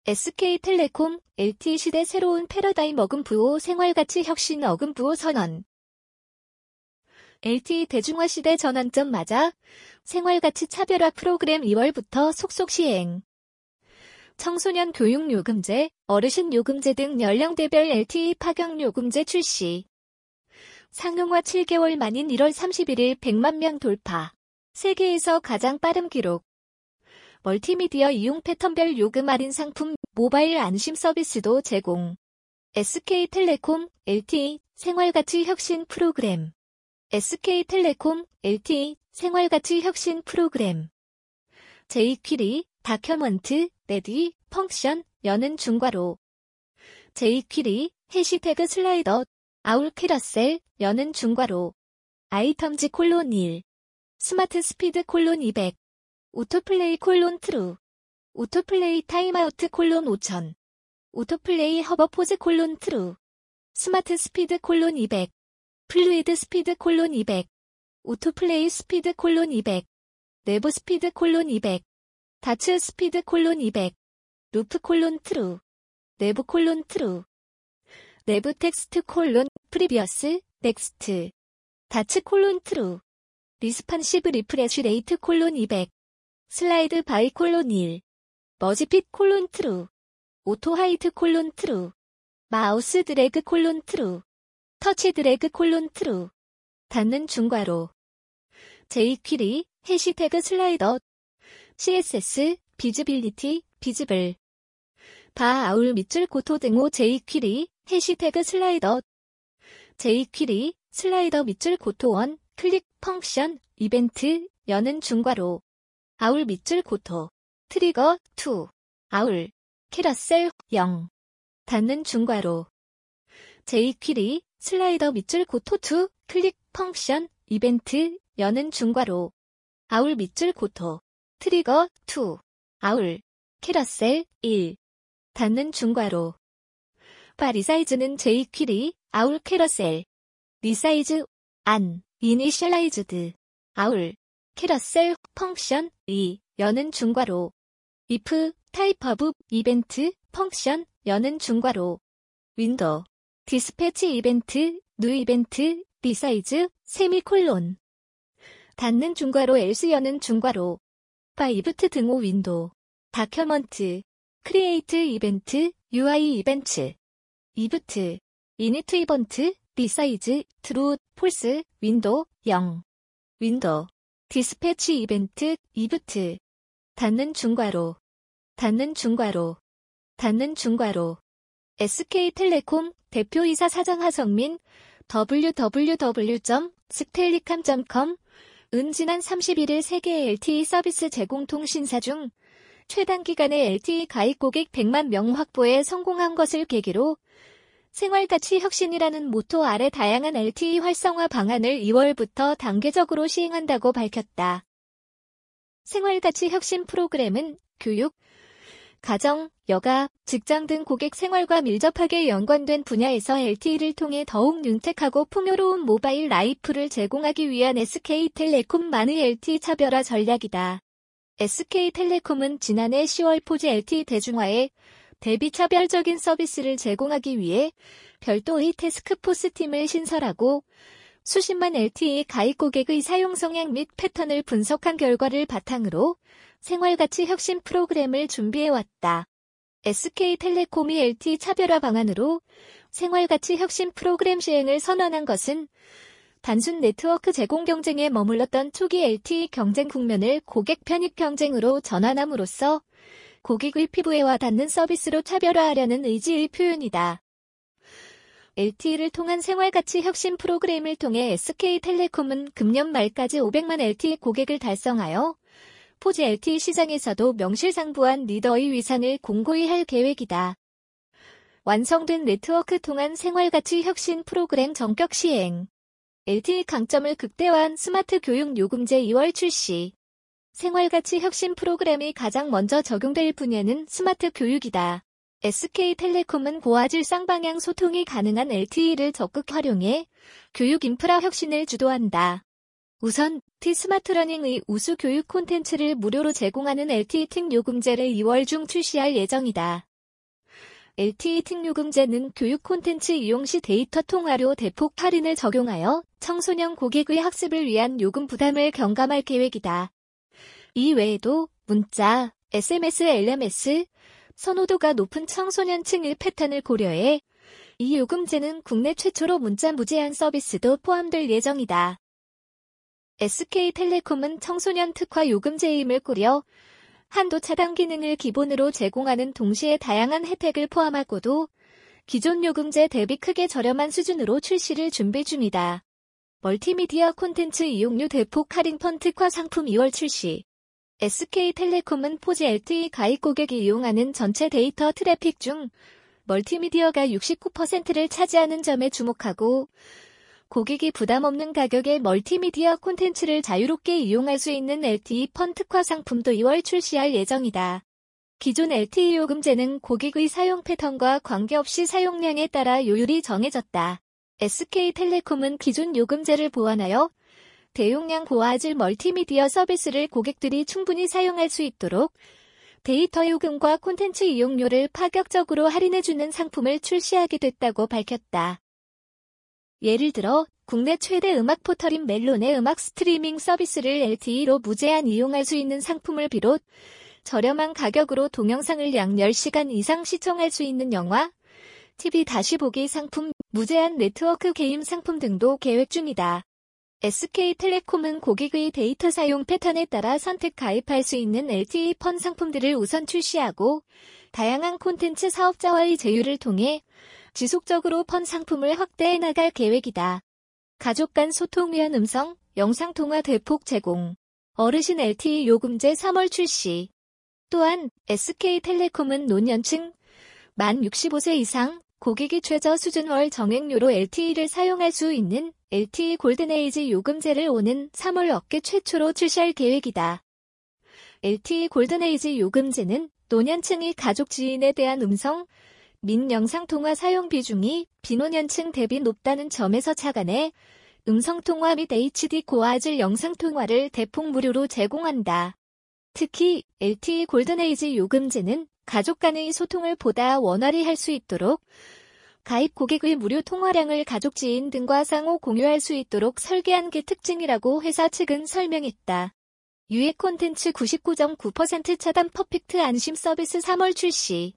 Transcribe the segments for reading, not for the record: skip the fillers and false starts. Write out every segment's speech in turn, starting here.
SK텔레콤, LTE 시대 새로운 패러다임 어금부호 생활가치 혁신 어금부호 선언. LTE 대중화 시대 전환점 맞아 생활가치 차별화 프로그램 2월부터 속속 시행. 청소년 교육 요금제, 어르신 요금제 등 연령대별 LTE 파격 요금제 출시. 상용화 7개월 만인 1월 31일 100만 명 돌파. 세계에서 가장 빠른 기록. 멀티미디어 이용 패턴별 요금 할인 상품, 모바일 안심 서비스도 제공. SK텔레콤, LTE 생활가치 혁신 프로그램. SK텔레콤, LTE 생활가치 혁신 프로그램. jQuery, 다큐먼트, 레디, 펑션, 여는 중괄호. jQuery, 해시태그 슬라이더, 아울 캐러셀, 여는 중괄호. 아이템즈 콜론 1. 스마트 스피드 콜론 200. 오토플레이 콜론 트루. 오토플레이 타임아우트 콜론 5000. 오토플레이 허버포즈 콜론 트루. 스마트 스피드 콜론 200. 플루이드 스피드 콜론 200. 오토플레이 스피드 콜론 200. 내부 스피드 콜론 200. 다츠 스피드 콜론 200. 루프 콜론 트루. 내부 콜론 트루. 내부 텍스트 콜론 프리비어스 넥스트. 다츠 콜론 트루. 리스판시브 리프레쉬 레이트 콜론 200. 슬라이드 바이 콜론 1. 머지핏 콜론 트루. 오토 하이트 콜론 트루. 마우스 드래그 콜론 트루. 터치 드래그 콜론 트루. 닫는 중괄호. jQuery, 해시태그 슬라이더. CSS, 비즈빌리티, 비즈블. 바 아울 밑줄 고토 등호 jQuery, 해시태그 슬라이더. jQuery, 슬라이더 밑줄 고토 1, 클릭, 펑션, 이벤트, 여는 중괄호. 아울 밑줄 고토. 트리거, 2. 아울. 캐러셀, 0. 닫는 중괄호. jQuery, 슬라이더 밑줄 고토 2, 클릭, 펑션, 이벤트, 여는 중괄호. 아울 밑줄 고토. 트리거, 2. 아울. 캐러셀, 1. 닫는 중괄호. 바 리사이즈는 jQuery, 아울 캐러셀. 리사이즈, 안, 이니셜라이즈드. 아울. 캐러셀, 펑션, 2, 여는 중괄호. if, 타입 오브, 이벤트, 펑션, 여는 중괄호. 윈도우. 디스패치 이벤트, 뉴 이벤트, 리사이즈, 세미콜론. 닫는 중괄호 else 여는 중괄호. 바이브트 등호 윈도우. 다큐먼트. 크리에이트 이벤트, UI 이벤트. 이브트. 이니트 이벤트, 리사이즈, 트루, 폴스, 윈도우, 0. 윈도우. 디스패치 이벤트, 이브트. 닫는 중괄호. 닫는 중괄호. 닫는 중괄호. SK텔레콤 대표이사 사장 하성민 www.stellicom.com 은 지난 31일 세계 LTE 서비스 제공 통신사 중 최단기간에 LTE 가입 고객 100만 명 확보에 성공한 것을 계기로 생활가치 혁신이라는 모토 아래 다양한 LTE 활성화 방안을 2월부터 단계적으로 시행한다고 밝혔다. 생활가치 혁신 프로그램은 교육, 가정, 여가, 직장 등 고객 생활과 밀접하게 연관된 분야에서 LTE를 통해 더욱 윤택하고 풍요로운 모바일 라이프를 제공하기 위한 SK텔레콤만의 LTE 차별화 전략이다. SK텔레콤은 지난해 10월 4G LTE 대중화에 대비 차별적인 서비스를 제공하기 위해 별도의 태스크포스 팀을 신설하고 수십만 LTE 가입 고객의 사용 성향 및 패턴을 분석한 결과를 바탕으로 생활가치 혁신 프로그램을 준비해왔다. SK텔레콤이 LTE 차별화 방안으로 생활가치 혁신 프로그램 시행을 선언한 것은 단순 네트워크 제공 경쟁에 머물렀던 초기 LTE 경쟁 국면을 고객 편입 경쟁으로 전환함으로써 고객의 피부에 닿는 서비스로 차별화하려는 의지의 표현이다. LTE를 통한 생활가치 혁신 프로그램을 통해 SK텔레콤은 금년 말까지 500만 LTE 고객을 달성하여 4G LTE 시장에서도 명실상부한 리더의 위상을 공고히 할 계획이다. 완성된 네트워크 통한 생활가치 혁신 프로그램 전격 시행. LTE 강점을 극대화한 스마트 교육 요금제 2월 출시. 생활가치 혁신 프로그램이 가장 먼저 적용될 분야는 스마트 교육이다. SK텔레콤은 고화질 쌍방향 소통이 가능한 LTE를 적극 활용해 교육 인프라 혁신을 주도한다. 우선 T-스마트러닝의 우수 교육 콘텐츠를 무료로 제공하는 LTE 특 요금제를 2월 중 출시할 예정이다. LTE 특요금제는 교육 콘텐츠 이용 시 데이터 통화료 대폭 할인을 적용하여 청소년 고객의 학습을 위한 요금 부담을 경감할 계획이다. 이 외에도 문자, SMS, LMS, 선호도가 높은 청소년층 일 패턴을 고려해 이 요금제는 국내 최초로 문자 무제한 서비스도 포함될 예정이다. SK텔레콤은 청소년 특화 요금제임을 꾸려 한도 차단 기능을 기본으로 제공하는 동시에 다양한 혜택을 포함하고도 기존 요금제 대비 크게 저렴한 수준으로 출시를 준비 중이다. 멀티미디어 콘텐츠 이용료 대폭 할인펀 특화 상품 2월 출시. SK텔레콤은 4G LTE 가입 고객이 이용하는 전체 데이터 트래픽 중 멀티미디어가 69%를 차지하는 점에 주목하고 고객이 부담 없는 가격에 멀티미디어 콘텐츠를 자유롭게 이용할 수 있는 LTE 펀 특화 상품도 2월 출시할 예정이다. 기존 LTE 요금제는 고객의 사용 패턴과 관계없이 사용량에 따라 요율이 정해졌다. SK텔레콤은 기존 요금제를 보완하여 대용량 고화질 멀티미디어 서비스를 고객들이 충분히 사용할 수 있도록 데이터 요금과 콘텐츠 이용료를 파격적으로 할인해주는 상품을 출시하게 됐다고 밝혔다. 예를 들어 국내 최대 음악 포털인 멜론의 음악 스트리밍 서비스를 LTE로 무제한 이용할 수 있는 상품을 비롯 저렴한 가격으로 동영상을 약 10시간 이상 시청할 수 있는 영화, TV 다시 보기 상품, 무제한 네트워크 게임 상품 등도 계획 중이다. SK텔레콤은 고객의 데이터 사용 패턴에 따라 선택 가입할 수 있는 LTE 펀 상품들을 우선 출시하고 다양한 콘텐츠 사업자와의 제휴를 통해 지속적으로 펀 상품을 확대해 나갈 계획이다. 가족 간 소통 위한 음성, 영상통화 대폭 제공. 어르신 LTE 요금제 3월 출시. 또한 SK텔레콤은 노년층 만 65세 이상 고객이 최저 수준 월 정액료로 LTE를 사용할 수 있는 LTE 골든에이지 요금제를 오는 3월 업계 최초로 출시할 계획이다. LTE 골든에이지 요금제는 노년층이 가족 지인에 대한 음성, 민 영상통화 사용 비중이 비노년층 대비 높다는 점에서 착안해 음성통화 및 HD 고화질 영상통화를 대폭 무료로 제공한다. 특히 LTE 골든에이지 요금제는 가족 간의 소통을 보다 원활히 할 수 있도록 가입 고객의 무료 통화량을 가족 지인 등과 상호 공유할 수 있도록 설계한 게 특징이라고 회사 측은 설명했다. 유해 콘텐츠 99.9% 차단 퍼펙트 안심 서비스 3월 출시.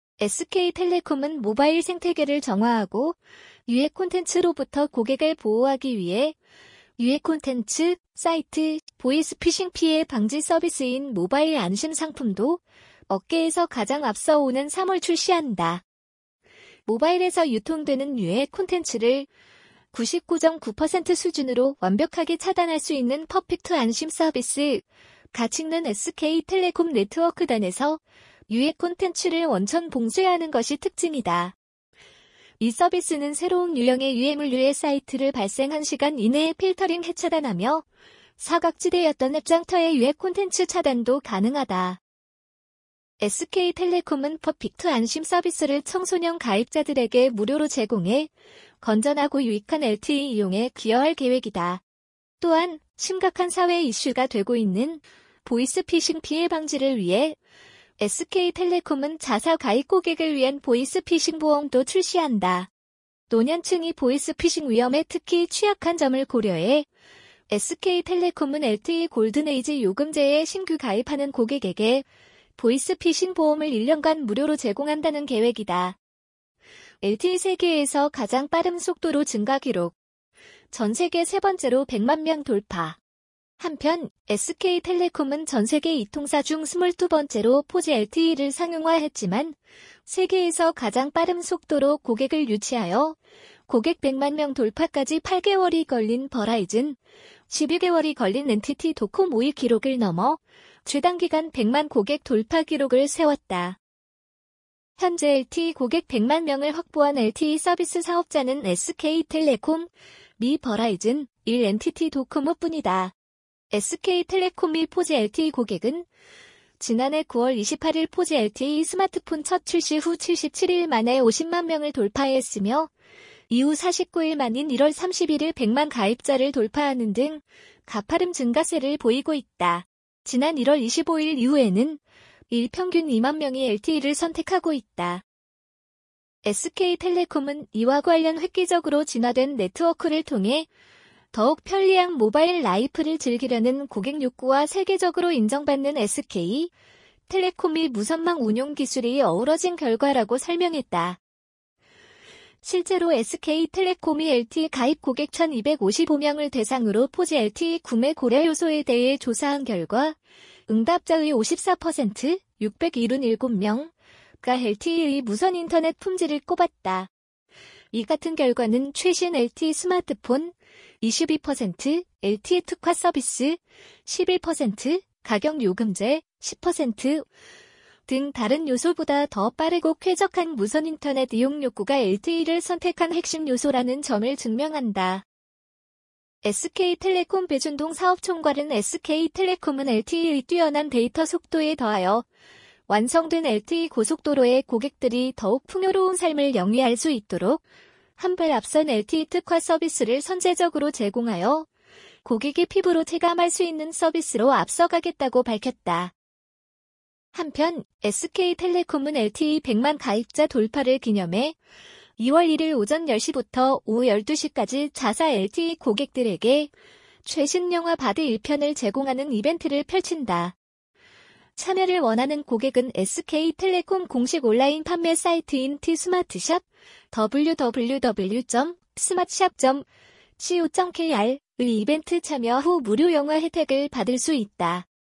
SK텔레콤은 모바일 생태계를 정화하고 유해 콘텐츠로부터 고객을 보호하기 위해 유해 콘텐츠, 사이트, 보이스피싱 피해 방지 서비스인 모바일 안심 상품도 업계에서 가장 앞서 오는 3월 출시한다. 모바일에서 유통되는 유해 콘텐츠를 99.9% 수준으로 완벽하게 차단할 수 있는 퍼펙트 안심 서비스, 가치 있는 SK텔레콤 네트워크단에서 유해 콘텐츠를 원천 봉쇄하는 것이 특징이다. 이 서비스는 새로운 유형의 유해물류의 사이트를 발생 1시간 이내에 필터링 해차단하며 사각지대였던 앱장터의 유해 콘텐츠 차단도 가능하다. SK텔레콤은 퍼펙트 안심 서비스를 청소년 가입자들에게 무료로 제공해 건전하고 유익한 LTE 이용에 기여할 계획이다. 또한 심각한 사회 이슈가 되고 있는 보이스피싱 피해 방지를 위해 SK텔레콤은 자사 가입 고객을 위한 보이스피싱 보험도 출시한다. 노년층이 보이스피싱 위험에 특히 취약한 점을 고려해 SK텔레콤은 LTE 골든에이지 요금제에 신규 가입하는 고객에게 보이스피싱 보험을 1년간 무료로 제공한다는 계획이다. LTE 세계에서 가장 빠른 속도로 증가 기록. 전 세계 세 번째로 100만 명 돌파. 한편 SK텔레콤은 전 세계 이통사 중 22번째로 4G LTE를 상용화했지만 세계에서 가장 빠른 속도로 고객을 유치하여 고객 100만 명 돌파까지 8개월이 걸린 버라이즌, 12개월이 걸린 NTT 도코모의 기록을 넘어 최단기간 100만 고객 돌파 기록을 세웠다. 현재 LTE 고객 100만 명을 확보한 LTE 서비스 사업자는 SK텔레콤, 미 버라이즌, 1 NTT 도코모뿐이다. SK텔레콤이 4G LTE 고객은 지난해 9월 28일 4G LTE 스마트폰 첫 출시 후 77일 만에 50만 명을 돌파했으며 이후 49일 만인 1월 31일 100만 가입자를 돌파하는 등 가파른 증가세를 보이고 있다. 지난 1월 25일 이후에는 일 평균 2만 명이 LTE를 선택하고 있다. SK텔레콤은 이와 관련 획기적으로 진화된 네트워크를 통해 더욱 편리한 모바일 라이프를 즐기려는 고객 욕구와 세계적으로 인정받는 SK텔레콤이 무선망 운용 기술이 어우러진 결과라고 설명했다. 실제로 SK텔레콤이 LTE 가입 고객 1255명을 대상으로 4G LTE 구매 고려 요소에 대해 조사한 결과 응답자의 54%, 677명가 LTE의 무선 인터넷 품질을 꼽았다. 이 같은 결과는 최신 LTE 스마트폰 22%, LTE 특화 서비스 11%, 가격 요금제 10% 등 다른 요소보다 더 빠르고 쾌적한 무선 인터넷 이용 욕구가 LTE를 선택한 핵심 요소라는 점을 증명한다. SK텔레콤 배준동 사업총괄은 SK텔레콤은 LTE의 뛰어난 데이터 속도에 더하여 완성된 LTE 고속도로의 고객들이 더욱 풍요로운 삶을 영위할 수 있도록 한 발 앞선 LTE 특화 서비스를 선제적으로 제공하여 고객의 피부로 체감할 수 있는 서비스로 앞서가겠다고 밝혔다. 한편 SK텔레콤은 LTE 100만 가입자 돌파를 기념해 2월 1일 오전 10시부터 오후 12시까지 자사 LTE 고객들에게 최신 영화 바드 1편을 제공하는 이벤트를 펼친다. 참여를 원하는 고객은 SK텔레콤 공식 온라인 판매 사이트인 T스마트샵 www.smartshop.co.kr의 이벤트 참여 후 무료 영화 혜택을 받을 수 있다.